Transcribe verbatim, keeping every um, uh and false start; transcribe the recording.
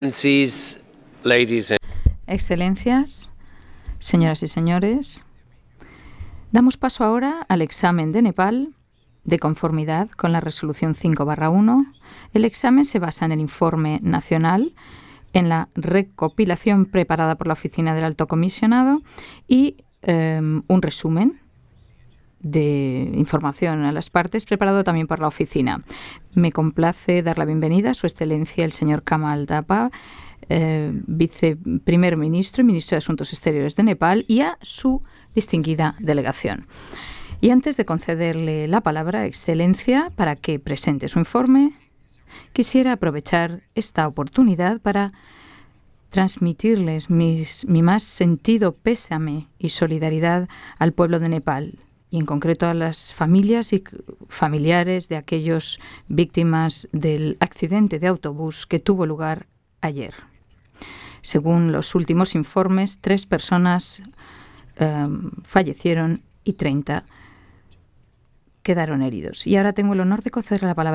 Excellencies, ladies and Excelencias, señoras y señores, damos paso ahora al examen de Nepal de conformidad con la resolución cinco barra uno. El examen se basa en el informe nacional, en la recopilación preparada por la Oficina del Alto Comisionado y eh, un resumen de información a las partes preparado también por la oficina. Me complace dar la bienvenida a Su Excelencia el señor Kamal Dapa, eh, viceprimer ministro y ministro de Asuntos Exteriores de Nepal, y a su distinguida delegación. Y antes de concederle la palabra, Excelencia, para que presente su informe, quisiera aprovechar esta oportunidad para transmitirles mis, mi más sentido pésame y solidaridad al pueblo de Nepal, y en concreto a las familias y familiares de aquellos víctimas del accidente de autobús que tuvo lugar ayer. Según los últimos informes, tres personas eh, fallecieron y treinta quedaron heridos. Y ahora tengo el honor de conceder la palabra